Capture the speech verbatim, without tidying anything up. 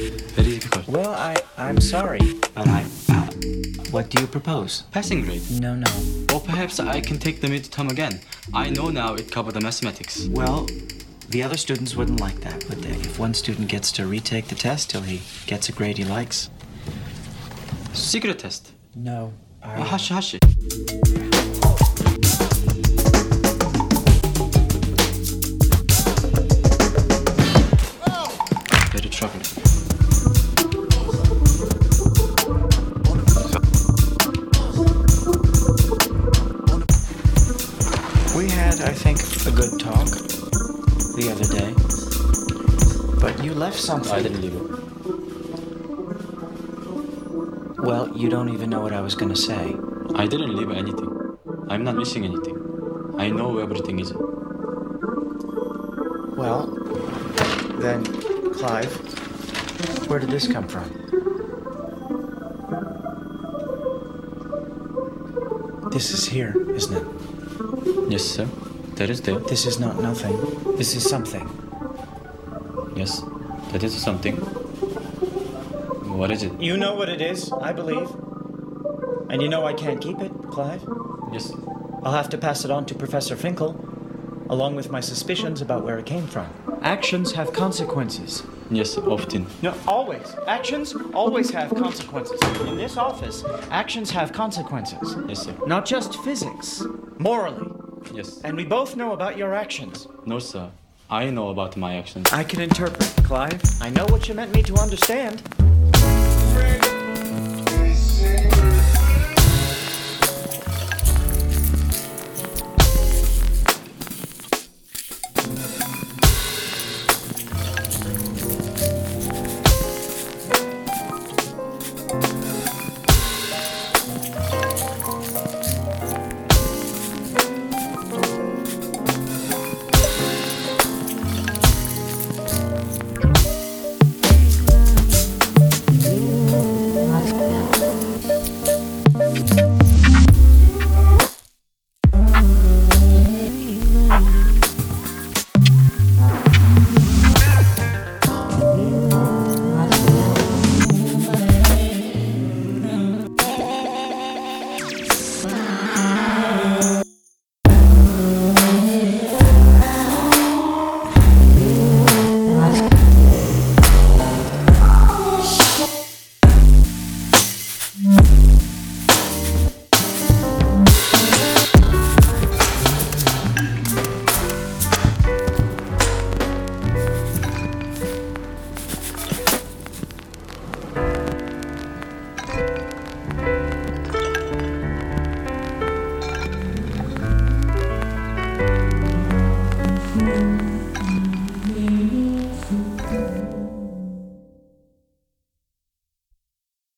Very difficult. Well, I, I'm sorry. But I, uh, what do you propose? Passing grade. No, no. Or perhaps I can take the midterm again. I know now it covered the mathematics. Well, the other students wouldn't like that, would they? If one student gets to retake the test till he gets a grade he likes. Secret test. No, I... Uh, hashi hashi. Very troubling. We had, I think, a good talk the other day. But you left something. I didn't leave it. Well, you don't even know what I was gonna say. I didn't leave anything. I'm not missing anything. I know where everything is. Well, then, Clive, where did this come from? This is here, isn't it? Yes, sir. That is there. This is not nothing. This is something. Yes, that is something. What is it? You know what it is, I believe. And you know I can't keep it, Clive. Yes. I'll have to pass it on to Professor Finkel, along with my suspicions about where it came from. Actions have consequences. Yes, often. No, always. Actions always have consequences. In this office, actions have consequences. Yes, sir. Not just physics, morally. Yes. And we both know about your actions. No, sir. I know about my actions. I can interpret, Clive. I know what you meant me to understand. Thank you.